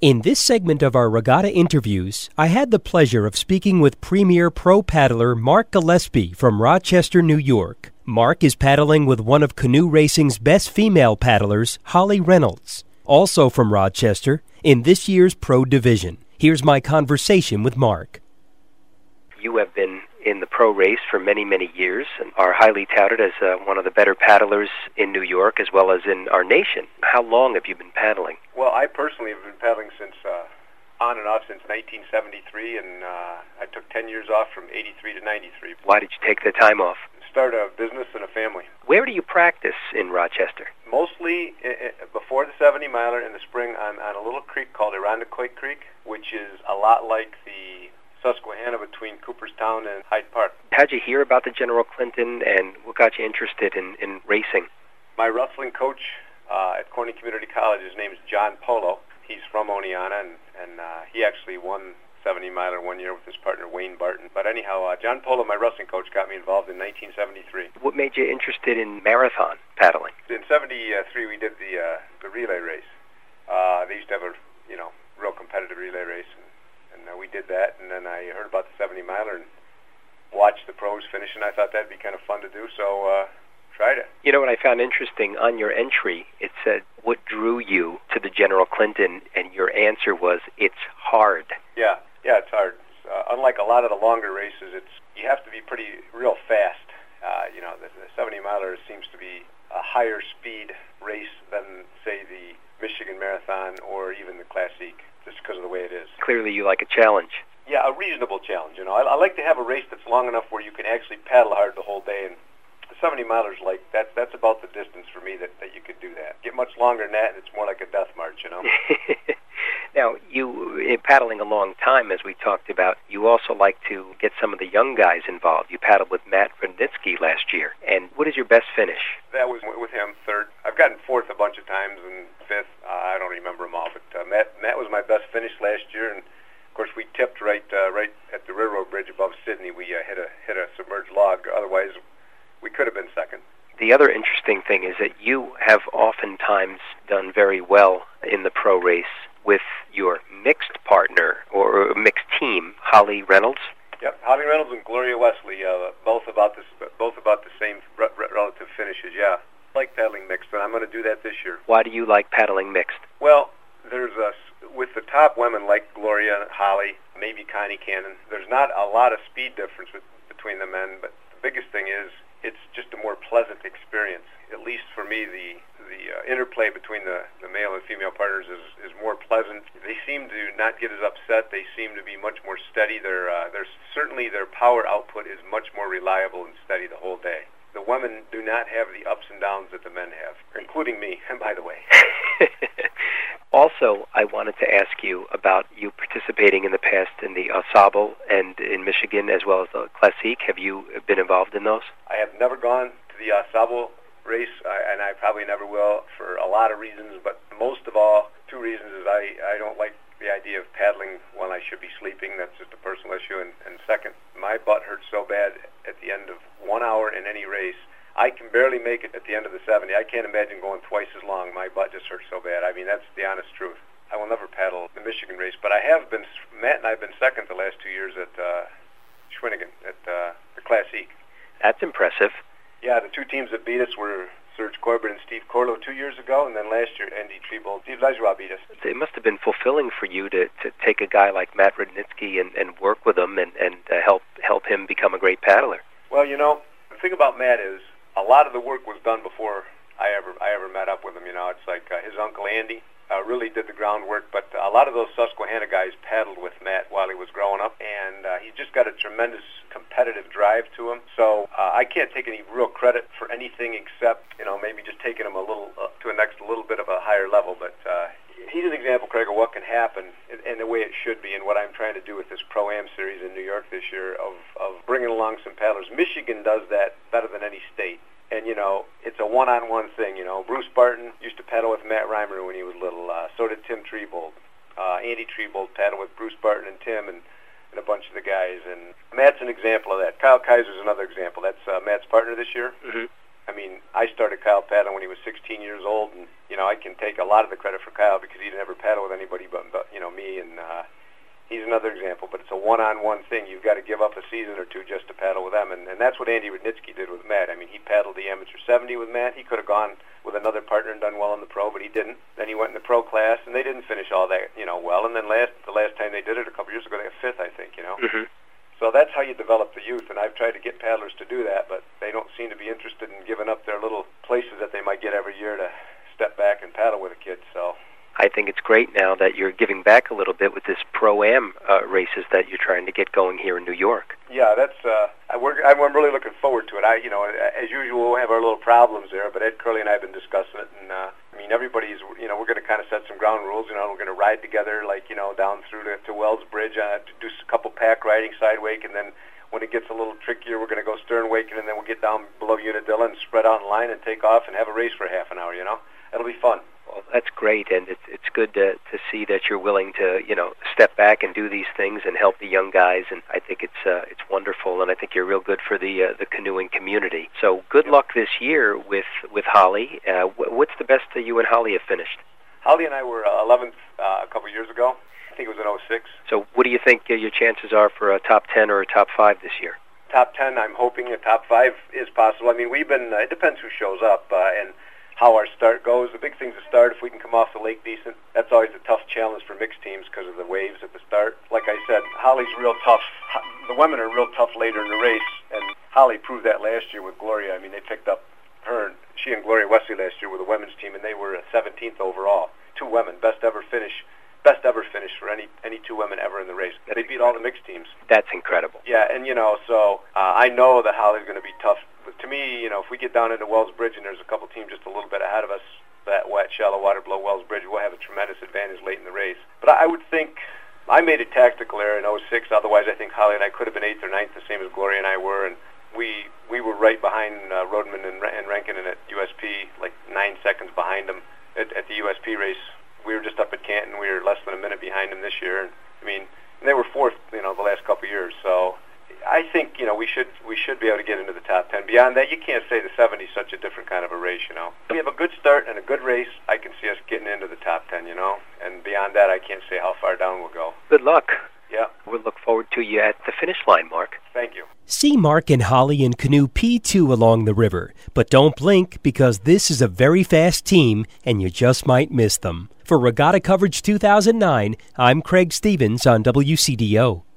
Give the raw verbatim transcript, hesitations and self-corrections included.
In this segment of our regatta interviews, I had the pleasure of speaking with premier pro paddler Mark Gillespie from Rochester, New York. Mark is paddling with one of canoe racing's best female paddlers, Holly Reynolds, also from Rochester, in this year's pro division. Here's my conversation with Mark. You have been in the pro race for many, many years and are highly touted as uh, one of the better paddlers in New York as well as in our nation. How long have you been paddling? Well, I personally have been paddling since uh, on and off since nineteen seventy-three, and uh, I took ten years off from eighty-three to ninety-three. Why did you take the time off? Start a business and a family. Where do you practice in Rochester? Mostly I- I- before the seventy miler in the spring on, on a little creek called Irondequoit Creek, which is a lot like the Susquehanna between Cooperstown and Hyde Park. How'd you hear about the General Clinton, and what got you interested in, in racing? My wrestling coach uh, at Corning Community College, his name is John Polo. He's from Oneonta, and, and uh, he actually won seventy miler one year with his partner Wayne Barton. But anyhow, uh, John Polo, my wrestling coach, got me involved in nineteen seventy-three. What made you interested in marathon paddling? In seventy-three, we did the uh, the relay race. Uh, they used to have a you know real competitive relay race, and, and uh, we did that. And then I heard about the seventy miler and watched the pros finish, and I thought that'd be kind of fun to do. So uh, tried it. You know what I found interesting on your entry? It said, "What drew you to the General Clinton?" And your answer was, "It's hard." Yeah. Yeah, it's hard. Uh, unlike a lot of the longer races, it's you have to be pretty real fast. Uh, you know, the, the seventy miler seems to be a higher speed race than, say, the Michigan Marathon or even the Classique, just because of the way it is. Clearly you like a challenge. Yeah, a reasonable challenge. You know, I, I like to have a race that's long enough where you can actually paddle hard the whole day, and the seventy milers, like, that's, that's about the distance for me that, that you could do that. Get much longer than that, and it's more like a death march, you know? Now, you, in paddling a long time, as we talked about, you also like to get some of the young guys involved. You paddled with Matt Rudnitsky last year. And what is your best finish? That was with him, third. I've gotten fourth a bunch of times and fifth. Uh, I don't remember them all, but uh, Matt, Matt was my best finish last year. And, of course, we tipped right uh, right at the railroad bridge above Sydney. We uh, hit a hit a submerged log. Otherwise, we could have been second. The other interesting thing is that you have oftentimes done very well in the pro race with your mixed partner or mixed team, Holly Reynolds. Yep, Holly Reynolds and Gloria Wesley, uh, both about this, both about the same re- re- relative finishes. Yeah, I like paddling mixed, and I'm going to do that this year. Why do you like paddling mixed? Well, there's a with the top women like Gloria and Holly, maybe Connie Cannon. There's not a lot of speed difference with, between the men, but the biggest thing is it's just a more pleasant experience. At least for me, the the uh, interplay between the, the male and female partners is, is more pleasant. They seem to not get as upset. They seem to be much more steady. Their uh, there's certainly their power output is much more reliable and steady the whole day. The women do not have the ups and downs that the men have, including me, by the way. Also, I wanted to ask you about you participating in the past in the Ensemble and in Michigan as well as the Classique. Have you been involved in those? I have never gone to the Ensemble race, I, and I probably never will for a lot of reasons, but most of all, two reasons is I, I don't like the idea of paddling when I should be sleeping. That's just a personal issue. And, and second, my butt hurts so bad at the end of one hour in any race. I can barely make it at the end of the seventy. I can't imagine going twice as long. My butt just hurts so bad. I mean, that's the honest truth. I will never paddle the Michigan race, but I have been, Matt and I have been second the last two years at uh, Schwinnigan, at uh, the Classique. That's impressive. Yeah, the two teams that beat us were Serge Corbett and Steve Corlo two years ago, and then last year, Andy Treebold, Steve Lejeroy beat us. It must have been fulfilling for you to, to take a guy like Matt Rudnitsky and, and work with him and, and uh, help help him become a great paddler. Well, you know, the thing about Matt is a lot of the work was done before I ever I ever met up with him. You know, it's like uh, his uncle Andy uh, really did the groundwork, but a lot of those Susquehanna guys paddled with Matt while he was growing up, and uh, he's just got a tremendous competitive drive to him. So uh, I can't take any real credit for anything except, you know, maybe just taking him a little uh, to a next a little bit of a higher level. But uh, he's an example, Craig, of what can happen and, and the way it should be, and what I'm trying to do with this Pro-Am series in New York this year of, of bringing along some paddlers. Michigan does that better than any state. And, you know, it's a one-on-one thing, you know. Bruce Barton used to paddle with Matt Reimer when he was little. Uh, so did Tim Treebold. Uh, Andy Treebold paddled with Bruce Barton and Tim and, and a bunch of the guys. And Matt's an example of that. Kyle Kaiser's another example. That's uh, Matt's partner this year. Mm-hmm. I mean, I started Kyle paddling when he was sixteen years old, and, you know, I can take a lot of the credit for Kyle because he didn't ever paddle with anybody but, but you know, me, and uh, he's another example. But it's a one-on-one thing. You've got to give up a season or two just to paddle with them, and, and that's what Andy Rudnitsky did with Matt. I mean, he paddled the amateur seventy with Matt. He could have gone with another partner and done well in the pro, but he didn't. Then he went in the pro class, and they didn't finish all that, you know, well. And then last the last time they did it a couple years ago, they got fifth, I think, you know. Mm-hmm. So that's how you develop the youth, and I've tried to get paddlers to do that, but they don't seem to be interested in giving up their little places that they might get every year to step back and paddle with a kid. So I think it's great now that you're giving back a little bit with this Pro-Am uh, races that you're trying to get going here in New York. Yeah, that's uh, I work, I'm really looking forward to it. I, you know, as usual, we'll have our little problems there, but Ed Curley and I have been discussing it, and uh, I mean, everybody's, you know, we're going to kind of set some ground rules. You know, we're going to ride together, like, you know, down through to, to Wells Bridge, uh, to do a couple pack riding side wake, and then when it gets a little trickier, we're going to go stern waking, and then we'll get down below Unadilla and spread out in line and take off and have a race for half an hour. You know, it'll be fun. Well, that's great, and it's it's good to to see that you're willing to, you know, step back and do these things and help the young guys. And I think it's uh, it's wonderful, and I think you're real good for the uh, the canoeing community. So good luck this year with with Holly. Uh, what's the best that you and Holly have finished? Holly and I were uh, eleventh uh, a couple years ago. I think it was in oh six. So what do you think uh, your chances are for a top ten or a top five this year? Top ten, I'm hoping a top five is possible. I mean, we've been, uh, it depends who shows up uh, and how our start goes. The big thing's the start. If we can come off the lake decent, that's always a tough challenge for mixed teams because of the waves at the start. Like I said, Holly's real tough. The women are real tough later in the race, and Holly proved that last year with Gloria. I mean, they picked up her, and she and Gloria Wesley last year with the women's team, and they were seventeenth overall. Two women, best ever finish. Best ever finish for any any two women ever in the race. They beat all the mixed teams. That's incredible. Yeah, and you know, so uh, I know that Holly's going to be tough. But to me, you know, if we get down into Wells Bridge and there's a couple teams just a little bit ahead of us, that wet, shallow water below Wells Bridge, we'll have a tremendous advantage late in the race. But I would think I made a tactical error in oh six. Otherwise, I think Holly and I could have been eighth or ninth, the same as Gloria and I were, and we we were right behind uh, Rodman and, and Rankinen at U S P, like nine seconds behind them at, at the U S P race. We were just up at Canton. We were less than a minute behind them this year. And, I mean, and they were fourth, you know, the last couple of years. So I think, you know, we should we should be able to get into the top ten. Beyond that, you can't say the seventy is such a different kind of a race, you know. If we have a good start and a good race, I can see us getting into the top ten, you know. And beyond that, I can't say how far down we'll go. Good luck. Yeah. We'll look forward to you at the finish line, Mark. Thank you. See Mark and Holly in Canoe P two along the river. But don't blink, because this is a very fast team, and you just might miss them. For Regatta Coverage two thousand nine, I'm Craig Stevens on W C D O.